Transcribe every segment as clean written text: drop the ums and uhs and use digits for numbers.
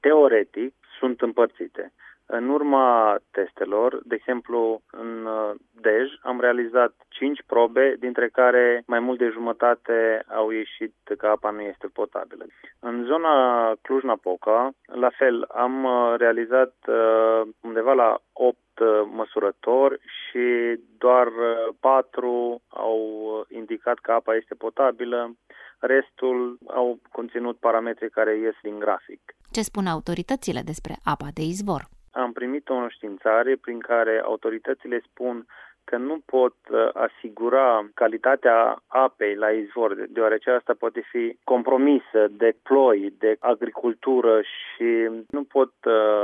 teoretic, sunt împărțite. În urma testelor, de exemplu, în Dej am realizat 5 probe, dintre care mai mult de jumătate au ieșit că apa nu este potabilă. În zona Cluj-Napoca, la fel, am realizat undeva la 8 măsurători și doar 4 au indicat că apa este potabilă. Restul au conținut parametri care ies din grafic. Ce spun autoritățile despre apa de izvor? Am primit o înștiințare prin care autoritățile spun că nu pot asigura calitatea apei la izvor, deoarece asta poate fi compromisă de ploi, de agricultură și nu pot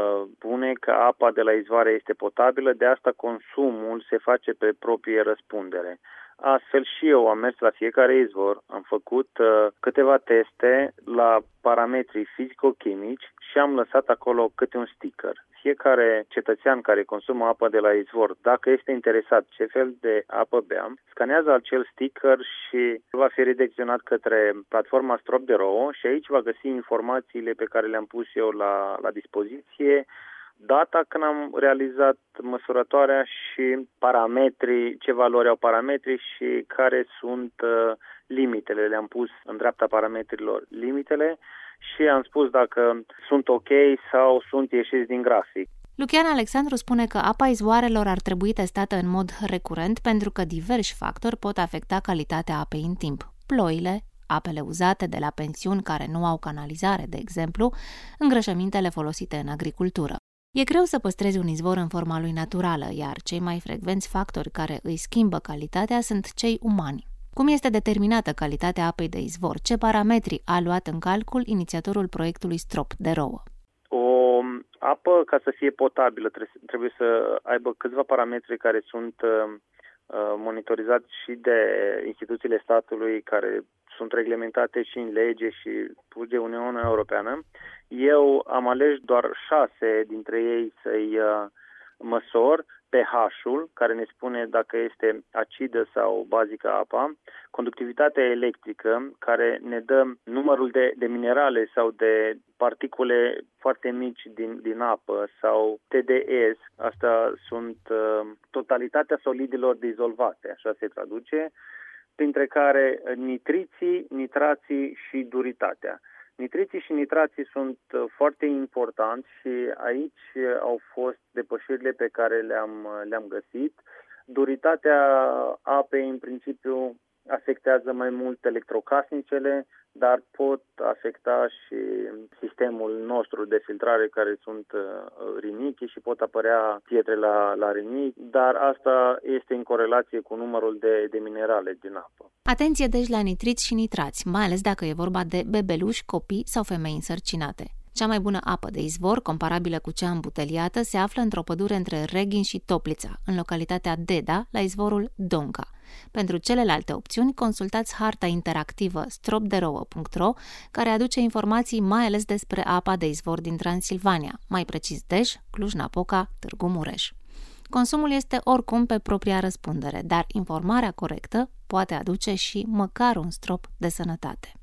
spune că apa de la izvoare este potabilă, de asta consumul se face pe proprie răspundere. Astfel și eu am mers la fiecare izvor, am făcut câteva teste la parametrii fizico-chimici și am lăsat acolo câte un sticker. Fiecare cetățean care consumă apă de la izvor, dacă este interesat ce fel de apă bea, scanează acel sticker și va fi redirecționat către platforma Strop de Rouă și aici va găsi informațiile pe care le-am pus eu la dispoziție, data când am realizat măsurătoarea și parametrii, ce valori au parametrii și care sunt limitele. Le-am pus în dreapta parametrilor limitele și am spus dacă sunt ok sau sunt ieșiți din grafic. Lucian Alexandru spune că apa izvoarelor ar trebui testată în mod recurent pentru că diversi factori pot afecta calitatea apei în timp. Ploile, apele uzate de la pensiuni care nu au canalizare, de exemplu, îngrășămintele folosite în agricultură. E greu să păstrezi un izvor în forma lui naturală, iar cei mai frecvenți factori care îi schimbă calitatea sunt cei umani. Cum este determinată calitatea apei de izvor? Ce parametri a luat în calcul inițiatorul proiectului Strop de Rouă? O apă, ca să fie potabilă, trebuie să aibă câțiva parametri care sunt monitorizați și de instituțiile statului, care sunt reglementate și în lege și de Uniunea Europeană. Eu am ales doar 6 dintre ei să-i măsor, pH-ul, care ne spune dacă este acidă sau bazică apa, conductivitatea electrică, care ne dă numărul de minerale sau de particule foarte mici din apă, sau TDS, asta sunt totalitatea solidilor dizolvate, așa se traduce, printre care nitriții, nitrații și duritatea. Nitriții și nitrații sunt foarte importanți și aici au fost depășirile pe care le-am găsit. Duritatea apei, în principiu, afectează mai mult electrocasnicele, dar pot afecta și sistemul nostru de filtrare, care sunt rinichi și pot apărea pietre la rinichi, dar asta este în corelație cu numărul de minerale din apă. Atenție deci la nitriți și nitrați, mai ales dacă e vorba de bebeluși, copii sau femei însărcinate. Cea mai bună apă de izvor, comparabilă cu cea îmbuteliată, se află într-o pădure între Reghin și Toplița, în localitatea Deda, la izvorul Donca. Pentru celelalte opțiuni, consultați harta interactivă stropderouă.ro, care aduce informații mai ales despre apa de izvor din Transilvania, mai precis Dej, Cluj-Napoca, Târgu Mureș. Consumul este oricum pe propria răspundere, dar informarea corectă poate aduce și măcar un strop de sănătate.